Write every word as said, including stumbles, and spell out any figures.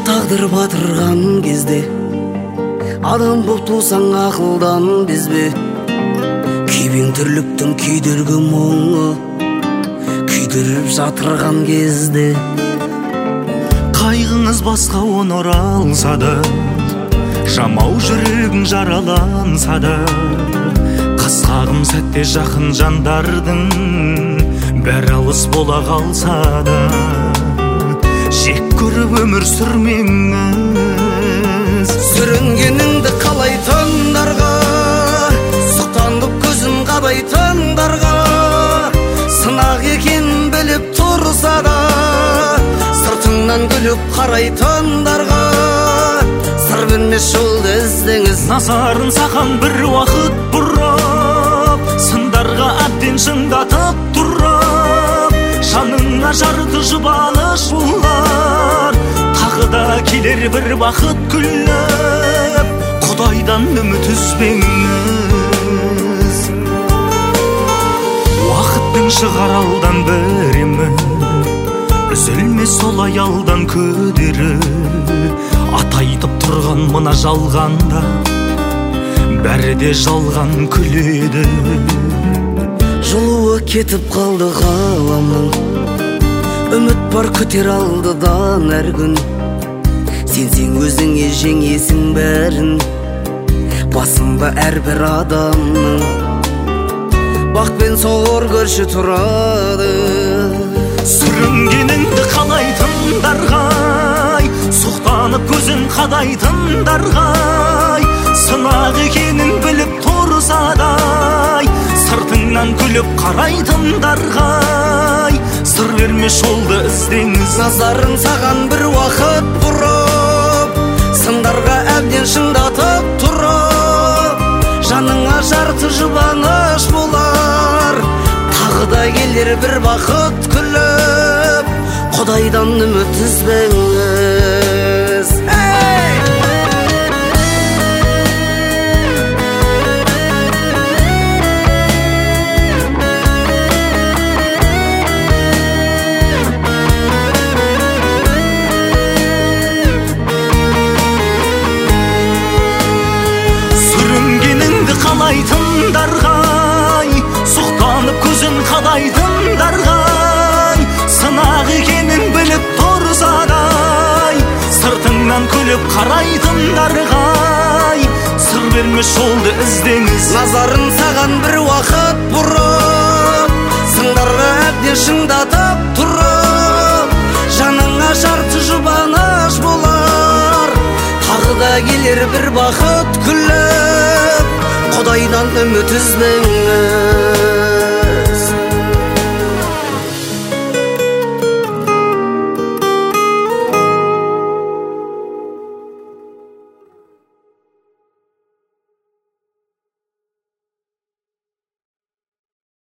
тағдыр батырған кезде адам боп тусаң ақылдан безбе. Күйбең тірліктің күйдіргі мұңы күйдіріп жатырған кезде қайғыңыз басқа оны оралса да, жамау жүрегің жараланса да, қасқағым сәтте жақын жандардың бәрі алыс бола қалса да, жек көріп өмір сүрмеңіз. Сүрінгеніңді қалайтындарға, сұқтанып көзін қадайтындарға, сынақ екен біліп тұрса да, сыртыңнан күліп қарайтындарға, сыр бермес жолды іздеңіз. Назарын саған бір уақыт бұрып, сындарға әбден шыңдатып тұрып, жаныңа жарты жұбаныш бұлар, тағы да келер бір бақыт күліп, Құдайдан үміт үзбеңіз. Уақыттың шығар алдан біремі, үзілмес сол аялдан көдері, атайтып тұрған мына жалғанда бәрі де жалған күледі. Жылуы кетіп қалды ғаламның, үміт бар күтер алдыдан әр күн. Сенсең өзіңе жеңесің бәрін, басында әрбір адамның бақ пен соғыр көрші тұрады. Сүрінгеніңді қалайтындарғай, сұқтанып көзін қадайтындарғай, сынақ екенін біліп тұрса дай, сыртыңнан күліп қарайтындарғай, сыр бермес жолды іздеңіз. Назарын саған бір уақыт бұрып, сындарға әбден шыңдатып тұрып, жаныңа жарты жұбаныш болар, тағы да келер бір бақыт күліп, Құдайдан үміт үзбеңіз. Сүрінгеніңді қалайтындарғай, сұқтанып көзін қадайтындарғай, сынақ екенін біліп тұрса дай, сыртыңнан күліп қарайтындарғай, сыр бермес жолды іздеңіз. Назарын саған бір уақыт бұрып, сындарға әбден шыңдатып тұрып, жаныңа жарты жұбаныш болар, тағы да келер бір бақыт күліп, Құдайдан үміт үзбеңіз.